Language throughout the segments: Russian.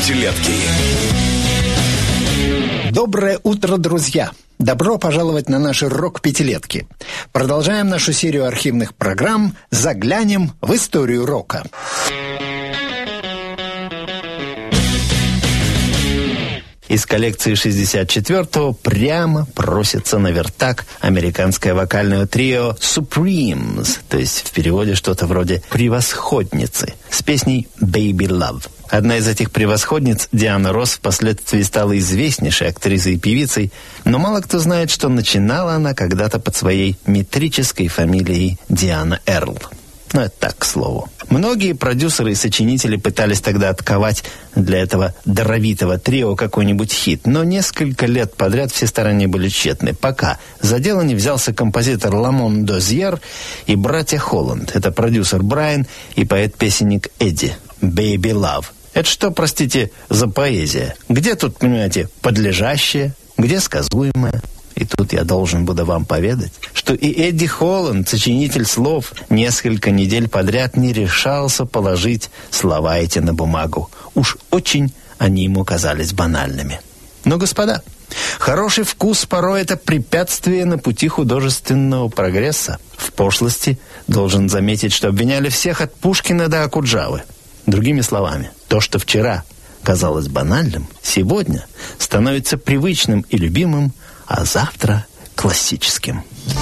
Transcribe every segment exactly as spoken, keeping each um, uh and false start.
пятилетки. Доброе утро, друзья! Добро пожаловать на наши рок-пятилетки. Продолжаем нашу серию архивных программ «Заглянем в историю рока». Из коллекции шестьдесят четвёртого прямо просится на вертак американское вокальное трио Supremes, то есть в переводе что-то вроде «превосходницы», с песней «Baby Love». Одна из этих превосходниц, Диана Росс, впоследствии стала известнейшей актрисой и певицей, но мало кто знает, что начинала она когда-то под своей метрической фамилией Диана Эрл. Ну, это так, к слову. Многие продюсеры и сочинители пытались тогда отковать для этого даровитого трио какой-нибудь хит, но несколько лет подряд все старания были тщетны, пока за дело не взялся композитор Ламон Дозьер и братья Холланд. Это продюсер Брайан и поэт-песенник Эдди. «Baby Love». Это что, простите, за поэзия? Где тут, понимаете, подлежащее, где сказуемое? И тут я должен буду вам поведать, что и Эдди Холланд, сочинитель слов, несколько недель подряд не решался положить слова эти на бумагу. Уж очень они ему казались банальными. Но, господа, хороший вкус порой это препятствие на пути художественного прогресса. В пошлости должен заметить, что обвиняли всех от Пушкина до Окуджавы. Другими словами, то, что вчера казалось банальным, сегодня становится привычным и любимым, а завтра классическим.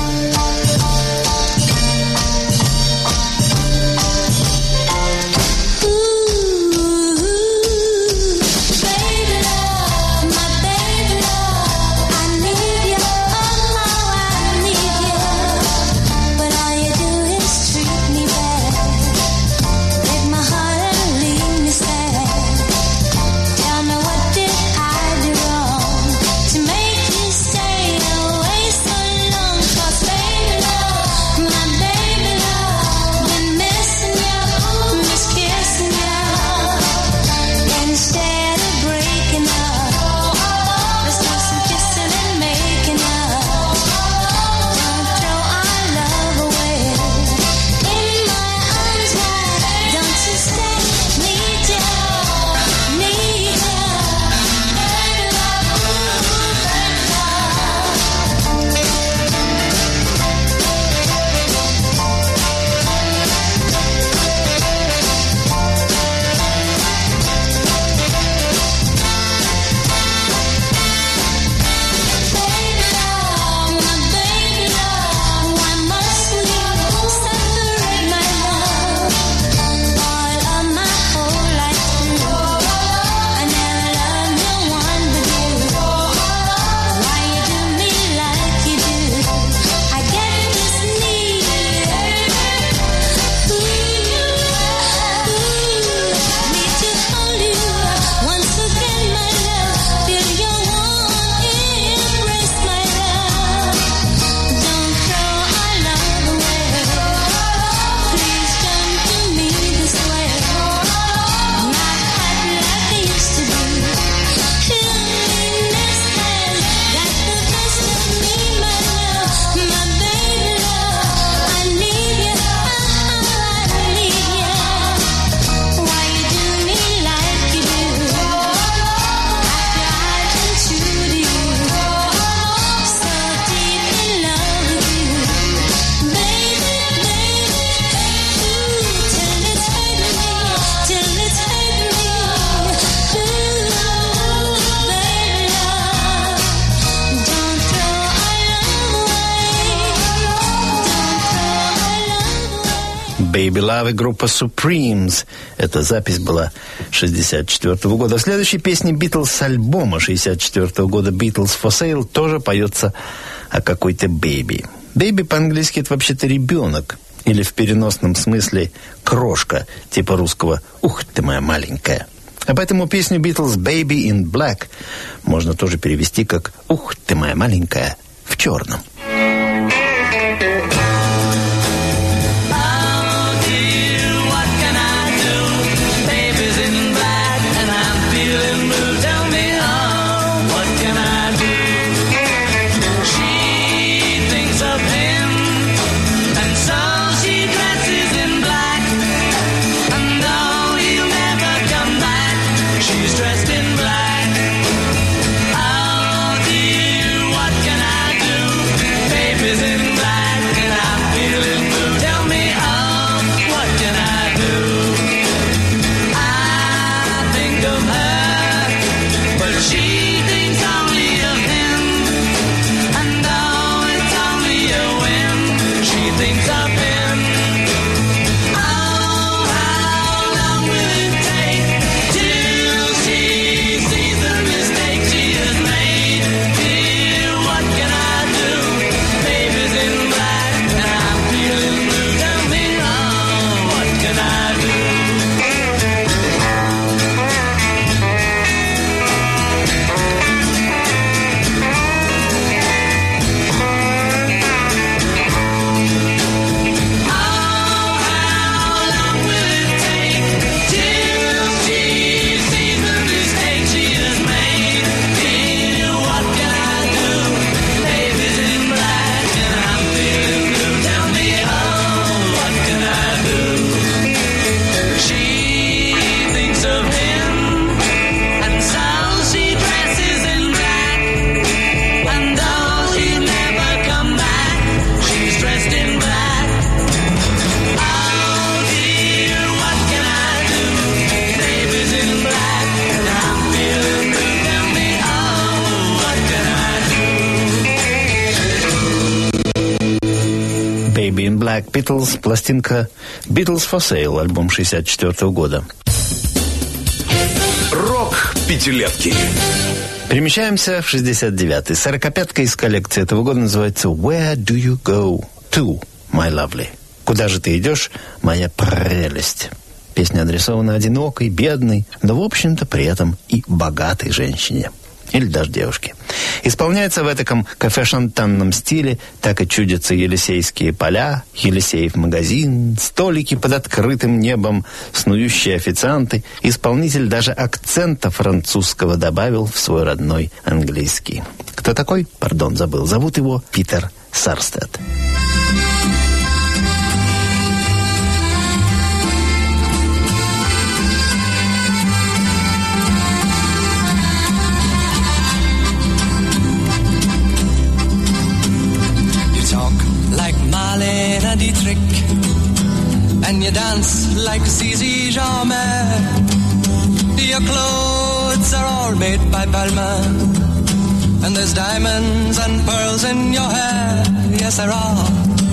«Baby Love» и группа Supremes. Эта запись была шестьдесят четвёртого года. В следующей песне «Beatles» с альбома шестьдесят четвёртого года «Beatles for Sale» тоже поется о какой-то «бэби». «Бэби» по-английски это вообще-то ребенок. Или в переносном смысле крошка, типа русского «Ух ты моя маленькая». А поэтому песню «Beatles» «Baby in Black» можно тоже перевести как «Ух ты моя маленькая» в черном. She's dressed Black Beatles, пластинка Beatles for Sale, альбом шестьдесят четвёртого года. Рок пятилетки. Перемещаемся в шестьдесят девятый. Сорокопятка из коллекции этого года называется «Where do you go to, my lovely?» «Куда же ты идешь, моя прелесть?» Песня адресована одинокой, бедной, но, в общем-то, при этом и богатой женщине. Или даже девушке. Исполняется в этаком кафе-шантанном стиле, так и чудятся Елисейские поля, Елисеев магазин, столики под открытым небом, снующие официанты. Исполнитель даже акцента французского добавил в свой родной английский. Кто такой? Пардон, забыл. Зовут его Питер Сарстед. Marlene Dietrich, and you dance like Zizi Jeanmaire. Your clothes are all made by Balmain, and there's diamonds and pearls in your hair. Yes, there are.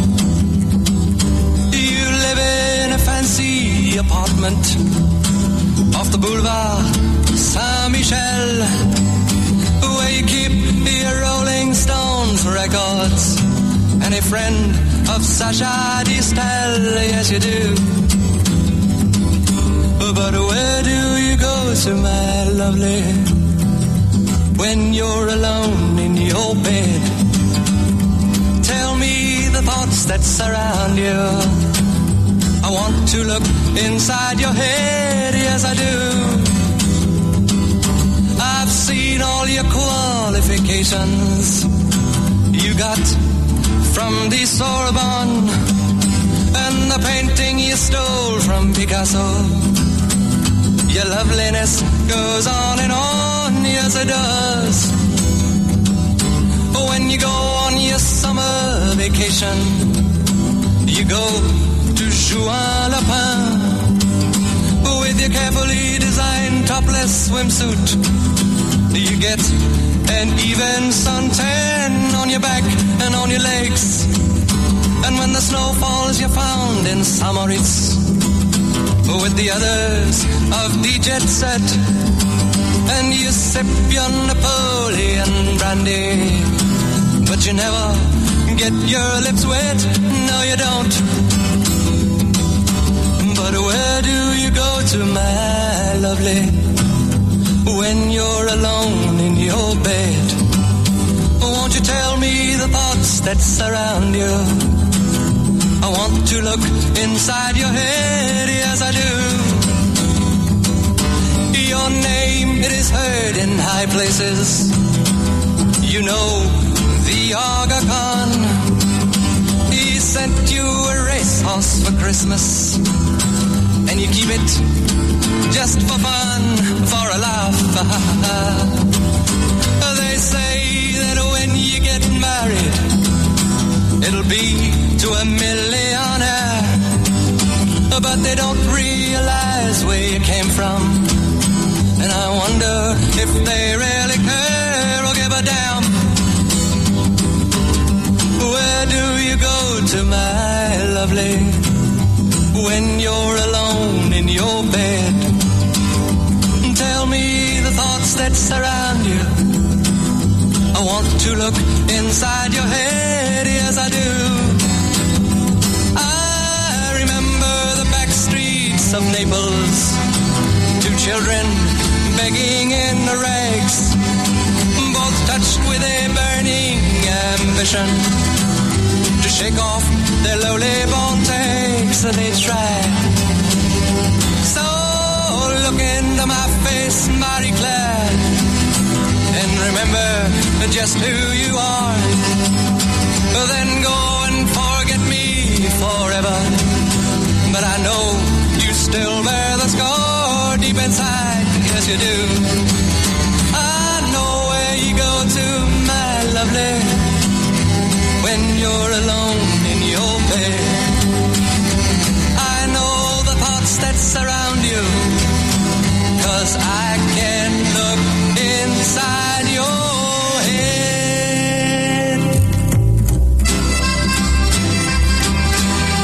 You live in a fancy apartment off the boulevard Saint-Michel, where you keep your Rolling Stones records and a friend of Sacha Distel. Yes, you do. But where do you go to, my lovely, when you're alone in your bed? Tell me the thoughts that surround you. I want to look inside your head. Yes, I do. I've seen all your qualifications you got from the Sorbonne, and the painting you stole from Picasso. Your loveliness goes on and on, yes it does. When you go on your summer vacation, you go to Juan-le-Pin with your carefully designed topless swimsuit. You get an even suntan on your back and on your legs. And when the snow falls, you're found in Samoritz with the others of the jet set. And you sip your Napoleon brandy, but you never get your lips wet. No, you don't. But where do you go to, my lovely, when you're alone in your bed? Won't you tell me the thoughts that surround you? I want to look inside your head, yes I do. Your name, it is heard in high places. You know the Aga Khan. He sent you a racehorse for Christmas, and you keep it just for fun, for a laugh. They say that when you get married, it'll be to a millionaire, but they don't realize where you came from, and I wonder if they really care or give a damn. Where do you go to, my lovely, when you're alone in your bed? Tell me the thoughts that surround you. I want to look inside your head, yes I do. I remember the back streets of Naples, two children begging in the rags, both touched with a burning ambition to shake off their lowly born takes that they tried. So look into my face, Marie Claire, and remember just who you are. Then go and forget me forever, but I know you still bear the scar deep inside. Yes you do. I know where you go to, my lovely, when you're alone in your bed. I know the thoughts that surround you, 'cause I can look inside your head.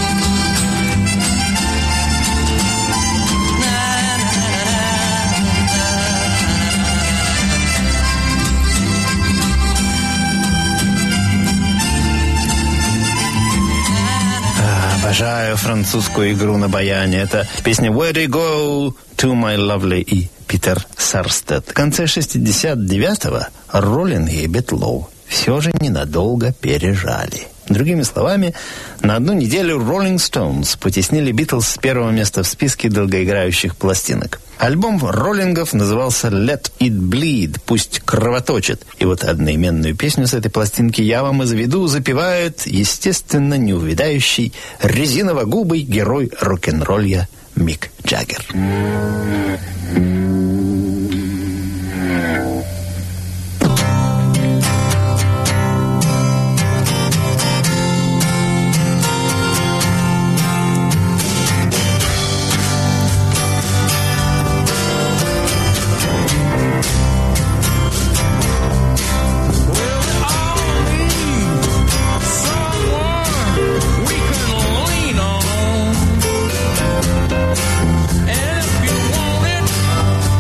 Обожаю французскую игру на баяне. Это песня «Where do you go to my lovely» и Питер Сарстед. В конце шестьдесят девятого Роллинги и Битлов все же ненадолго пережали. Другими словами, на одну неделю Rolling Stones потеснили Битлз с первого места в списке долгоиграющих пластинок. Альбом роллингов назывался «Let It Bleed», «Пусть кровоточит». И вот одноименную песню с этой пластинки я вам и заведу, запевает, естественно, неувядающий резиново-губый герой рок-н-ролля Мик Джаггер. And if you want it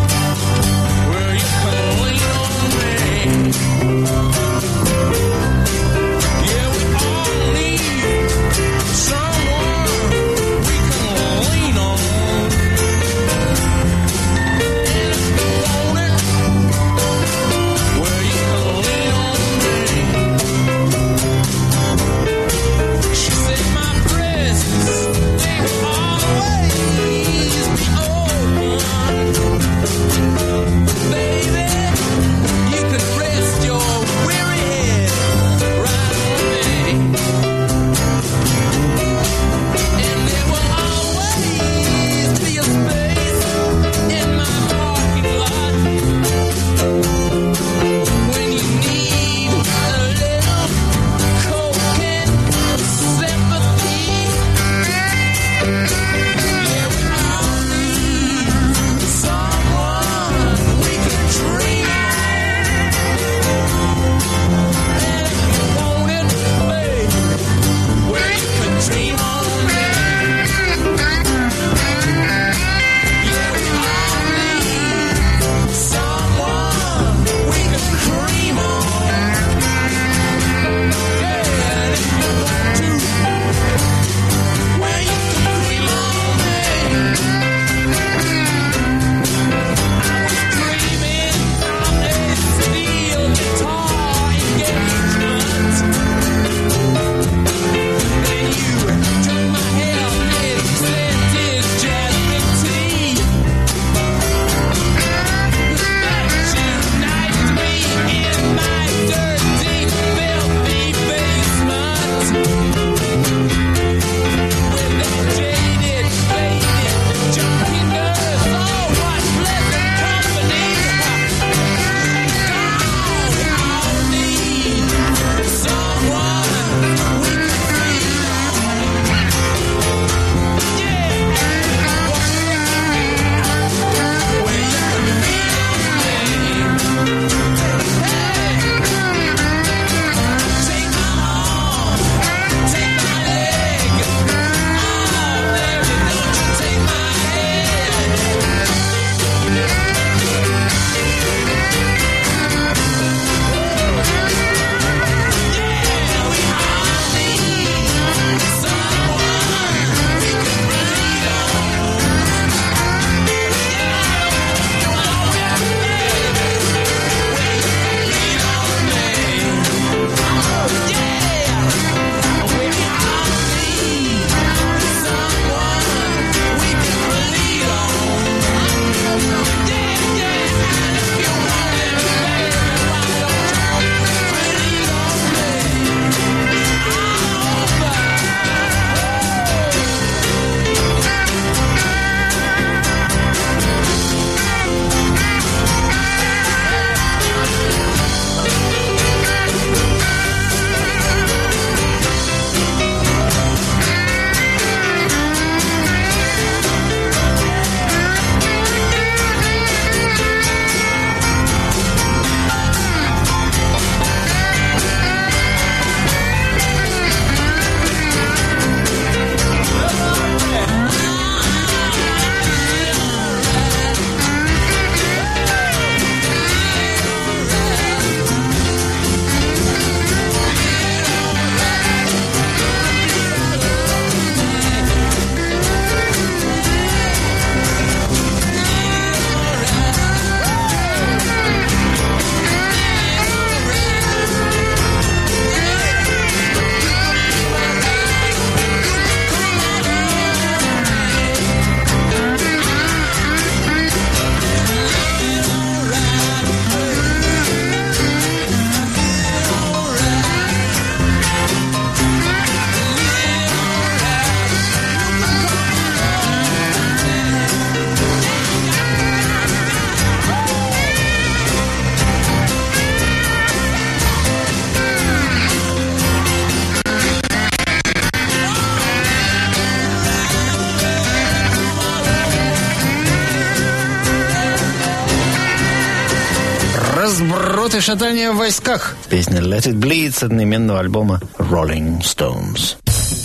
Обороты шатания в войсках. Песня «Let It Bleed» с одноименного альбома Rolling Stones.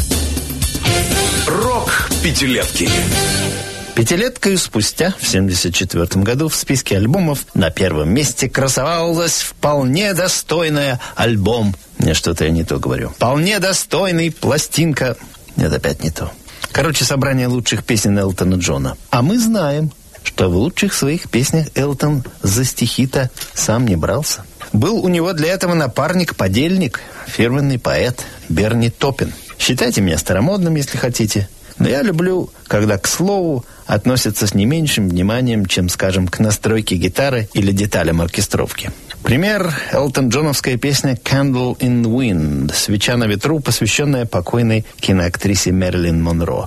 Рок пятилетки. Пятилеткою спустя, в семьдесят четвёртом году, в списке альбомов на первом месте красовалась вполне достойная альбом. Не, что-то я не то говорю. Вполне достойный пластинка. Нет, опять не то. Короче, собрание лучших песен Элтона Джона. А мы знаем, что в лучших своих песнях Элтон за стихи-то сам не брался. Был у него для этого напарник-подельник, фирменный поэт Берни Топпин. Считайте меня старомодным, если хотите. Но я люблю, когда к слову относятся с не меньшим вниманием, чем, скажем, к настройке гитары или деталям оркестровки. Пример – элтон-джоновская песня «Candle in the Wind» «Свеча на ветру», посвященная покойной киноактрисе Мэрилин Монро.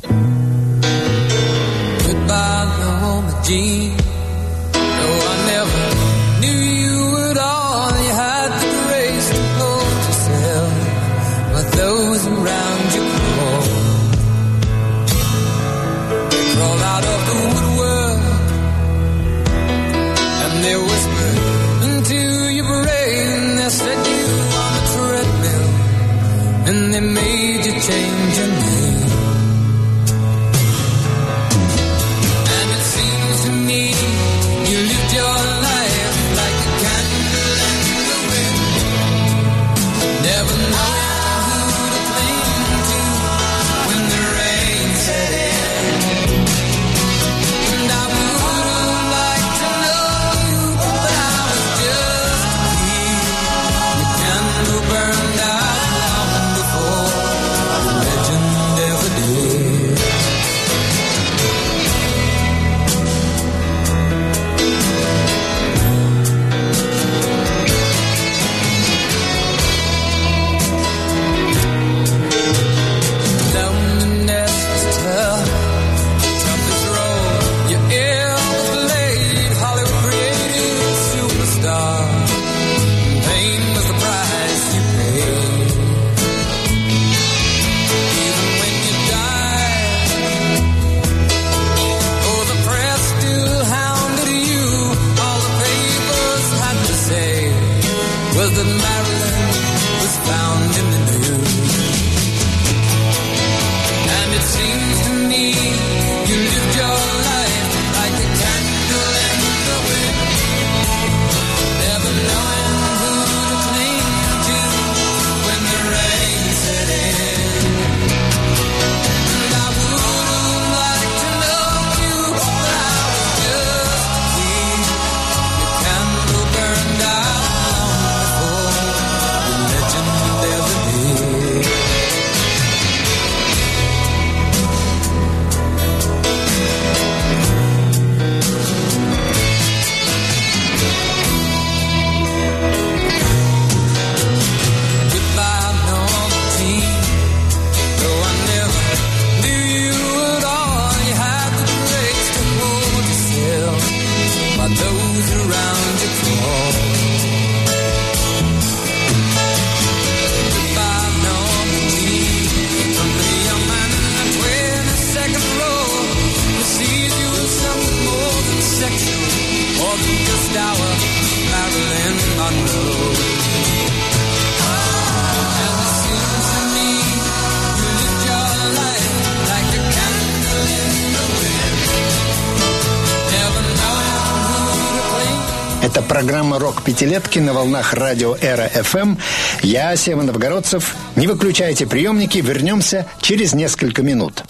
And they made you change your name. And it seems to me you lived your life like a candle in the wind, never knowing who to cling to when the rain set in. And I would have liked to know you, but I was just a kid. The candle burned out. Это программа «Рок-пятилетки» на волнах радио «Эра эф эм». Я, Сева Новгородцев. Не выключайте приемники, вернемся через несколько минут.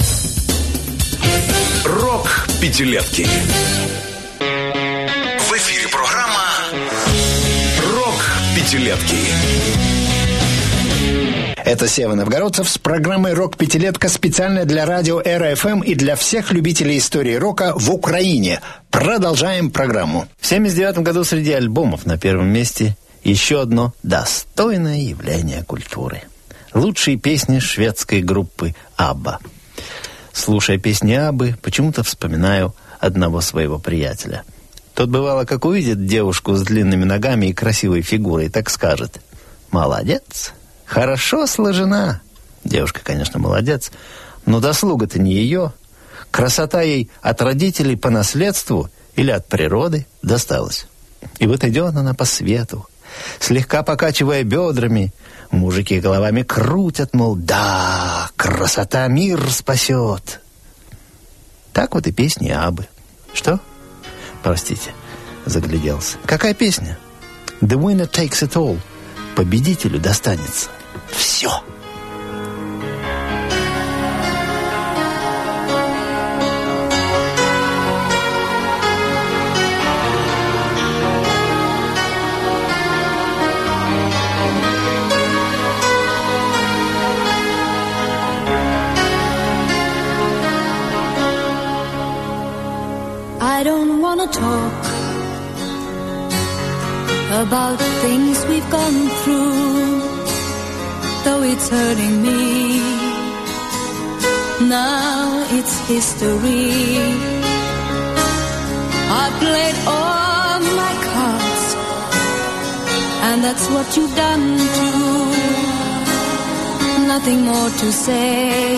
«Рок-пятилетки». В эфире программа «Рок-пятилетки». Это Сева Новгородцев с программой «Рок-пятилетка» специально для радио «Эра эф эм» и для всех любителей истории рока в Украине. Продолжаем программу. В семьдесят девятом году среди альбомов на первом месте еще одно достойное явление культуры. Лучшие песни шведской группы «Абба». Слушая песни «Аббы», почему-то вспоминаю одного своего приятеля. Тот, бывало, как увидит девушку с длинными ногами и красивой фигурой, так скажет: «Молодец, хорошо сложена». Девушка, конечно, молодец, но заслуга-то не ее. Красота ей от родителей по наследству или от природы досталась. И вот идет она по свету, слегка покачивая бедрами. Мужики головами крутят, мол, да, красота мир спасет. Так вот и песни Аббы. Что? Простите, загляделся. Какая песня? The winner takes it all. Победителю достанется все. I don't wanna talk about things we've gone through, though it's hurting me. Now it's history. I played all my cards, and that's what you've done too. Nothing more to say,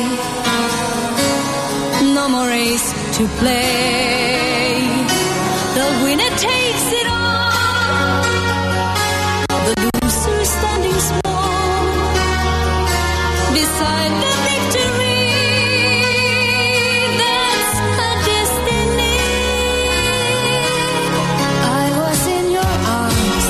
no more race to play. The winner takes it all, the loser is standing small beside the victory. That's her destiny. I was in your arms,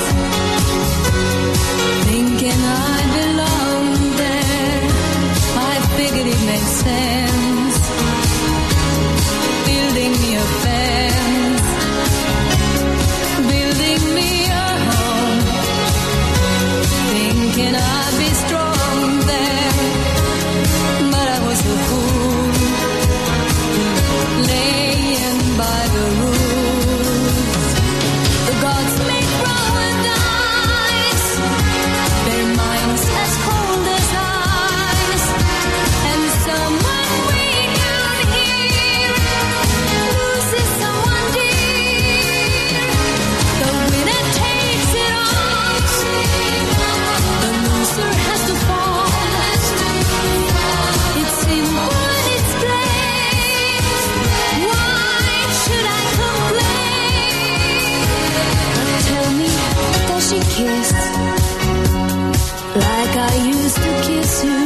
thinking I belonged there. I figured it made sense, building me a fence, building me a home, thinking I'd be strong there, but I was a fool, laying by the rules. The gods make roll and dice, their minds as cold as ice, and someone we can hear loses someone dear. The winner takes it all, the loser has to fall. It's simple and it's plain. Why should I complain? But tell me, does she kiss like I used to kiss you?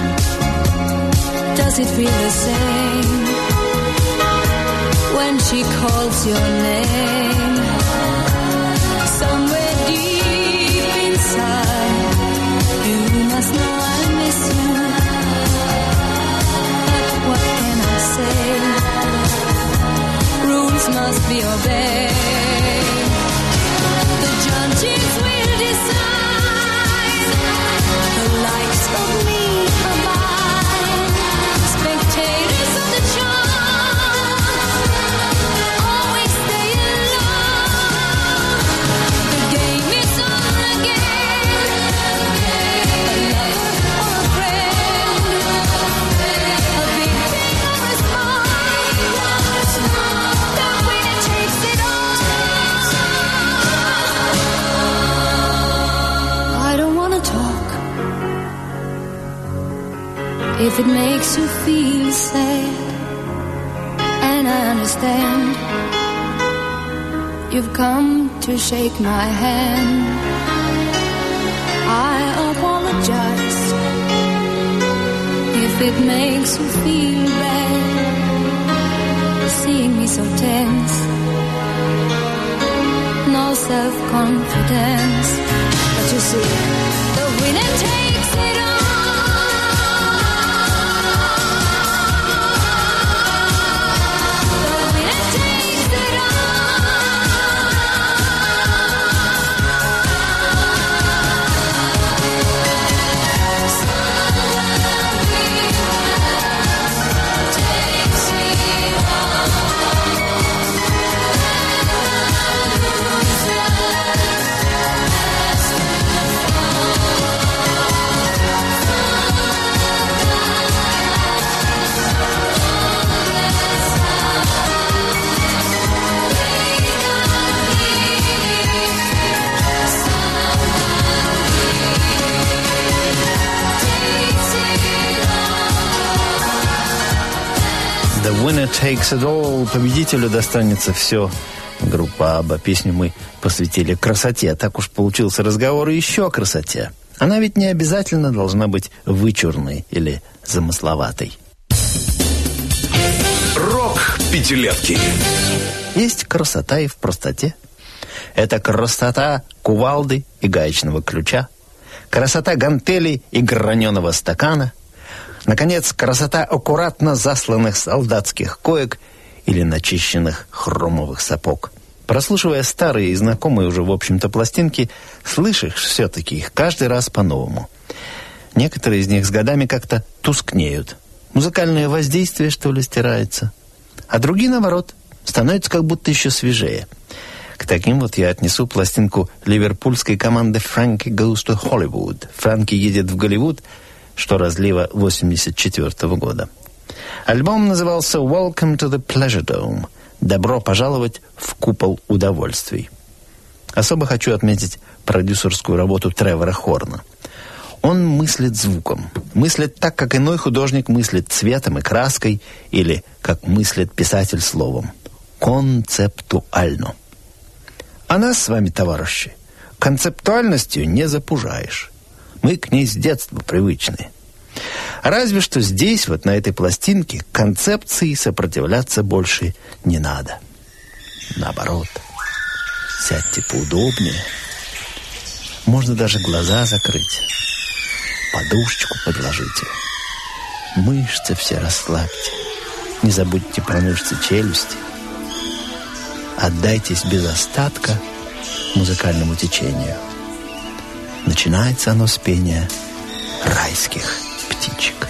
Does it feel the same when she calls your name? Somewhere deep inside, you must know I miss you. But what can I say? Rules must be obeyed. The judges will decide. The likes of me abide. Spectators of the chance always stay alone. The game is on again. A lover or a friend, a big thing or a small, the winner takes it all. I don't wanna talk if it makes you feel sad, and I understand. You've come to shake my hand. I apologize if it makes you feel bad, seeing me so tense, no self-confidence. But you see, the winner takes it all. The winner takes it The winner takes it all. Победителю достанется все. Группа Абба. Песню мы посвятили красоте. Так уж получился разговор еще о красоте. Она ведь не обязательно должна быть вычурной или замысловатой. Рок пятилетки. Есть красота и в простоте. Это красота кувалды и гаечного ключа, красота гантелей и граненого стакана, наконец, красота аккуратно засланных солдатских коек или начищенных хромовых сапог. Прослушивая старые и знакомые уже, в общем-то, пластинки, слышишь все-таки их каждый раз по-новому. Некоторые из них с годами как-то тускнеют. Музыкальное воздействие, что ли, стирается. А другие, наоборот, становятся как будто еще свежее. К таким вот я отнесу пластинку ливерпульской команды «Frankie Goes to Hollywood». «Франки едет в Голливуд», что разлива восемьдесят четвёртого года. Альбом назывался «Welcome to the Pleasure Dome». «Добро пожаловать в купол удовольствий». Особо хочу отметить продюсерскую работу Тревора Хорна. Он мыслит звуком, мыслит так, как иной художник мыслит цветом и краской, или как мыслит писатель словом. Концептуально. А нас с вами, товарищи, концептуальностью не запужаешь. Мы к ней с детства привычны. Разве что здесь, вот на этой пластинке, концепции сопротивляться больше не надо. Наоборот, сядьте поудобнее. Можно даже глаза закрыть. Подушечку подложите. Мышцы все расслабьте. Не забудьте про мышцы челюсти. Отдайтесь без остатка музыкальному течению. Начинается оно с пения райских птичек.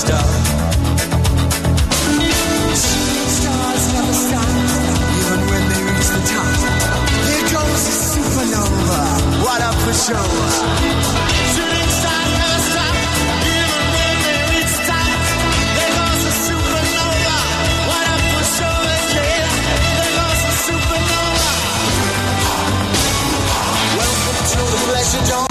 stop. Shooting stars never stop, even when they reach the top. Here goes the supernova, what up for show? Shooting stars never stop, even when they reach the top. There goes the supernova, what up for show? Yeah, there goes the supernova. Welcome to the pleasure dome.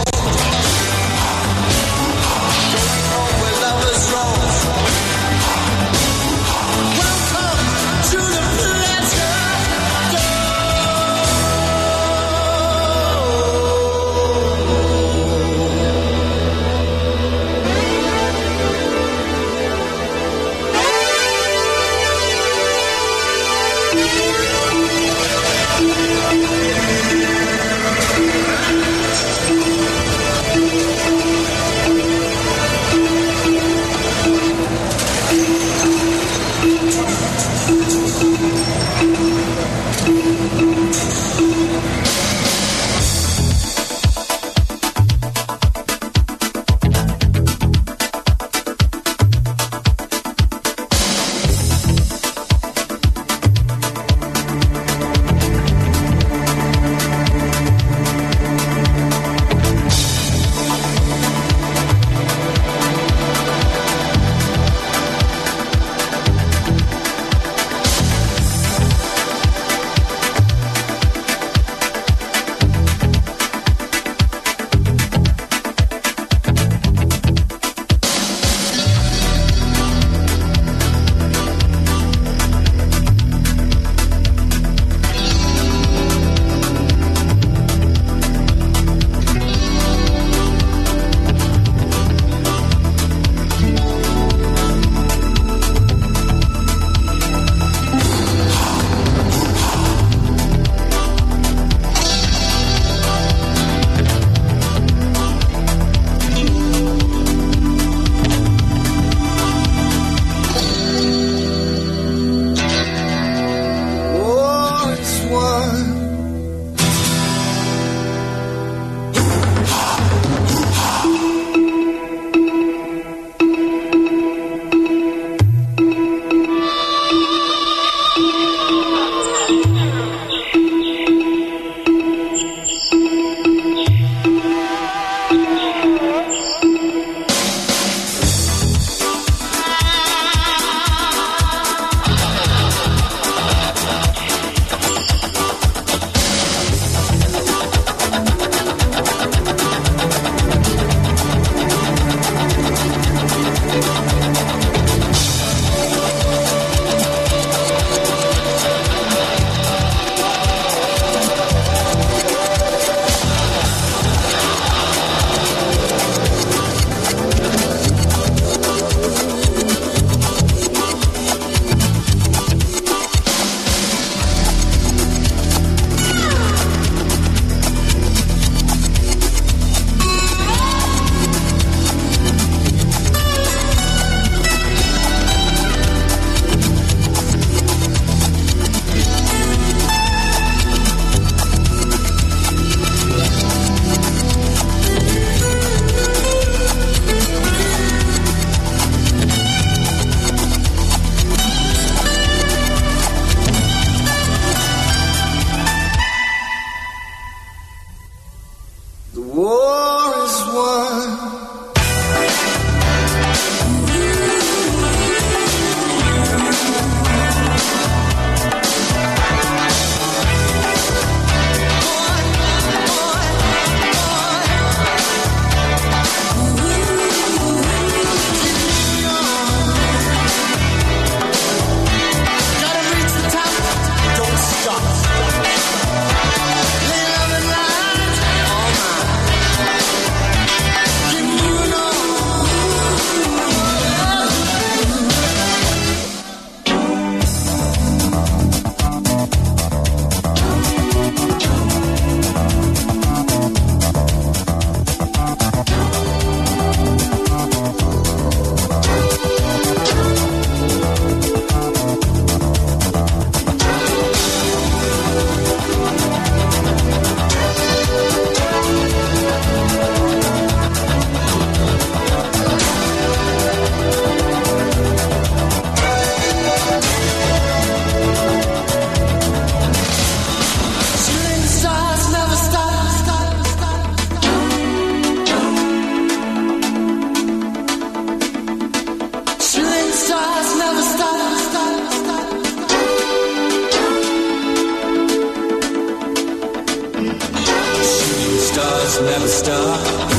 stars never stop.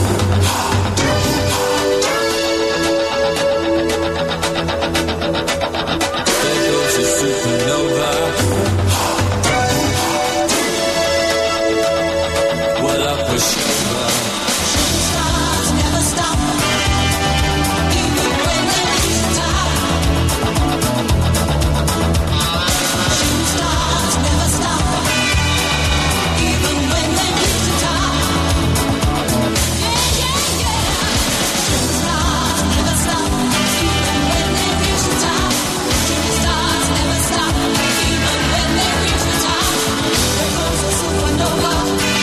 There goes a supernova. What a pushover. Shooting stars never stop. Even when they reach the top. Shooting stars never stop. Even when they reach the top. Yeah, yeah, yeah. Shooting stars never stop. Even when they reach the top. Shooting stars never stop. Even when they reach the top. There goes a supernova.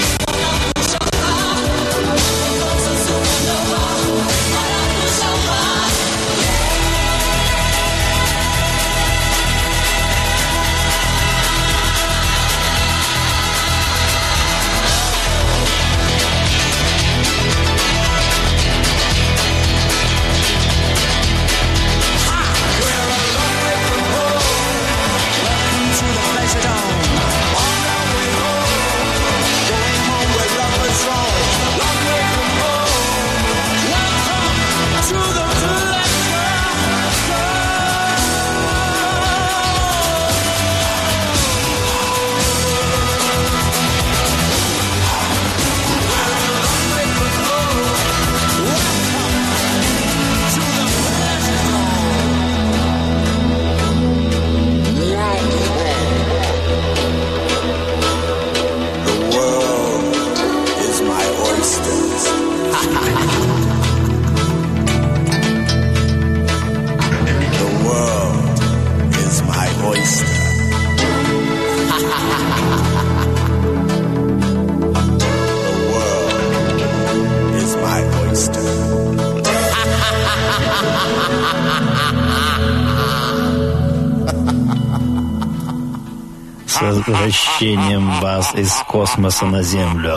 С возвращением вас из космоса на Землю.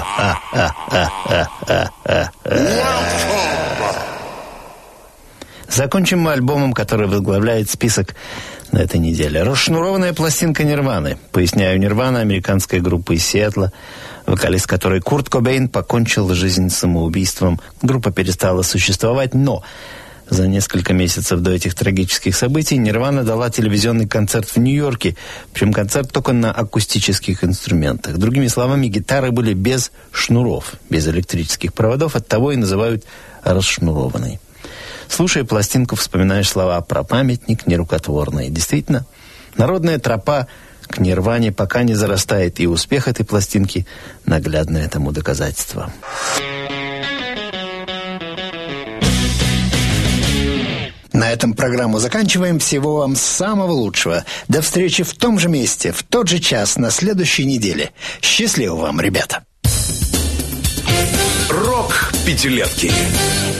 Закончим мы альбомом, который возглавляет список на этой неделе. Расшнурованная пластинка Нирваны. Поясняю, Нирвана — американская группа из Сиэтла, вокалист которой Курт Кобейн покончил жизнь самоубийством. Группа перестала существовать, но за несколько месяцев до этих трагических событий Нирвана дала телевизионный концерт в Нью-Йорке. Причем концерт только на акустических инструментах. Другими словами, гитары были без шнуров, без электрических проводов, оттого и называют расшнурованной. Слушая пластинку, вспоминаешь слова про памятник нерукотворный. Действительно, народная тропа к Нирване пока не зарастает, и успех этой пластинки – наглядное тому доказательство. На этом программу заканчиваем. Всего вам самого лучшего. До встречи в том же месте, в тот же час на следующей неделе. Счастливо вам, ребята! Рок пятилетки.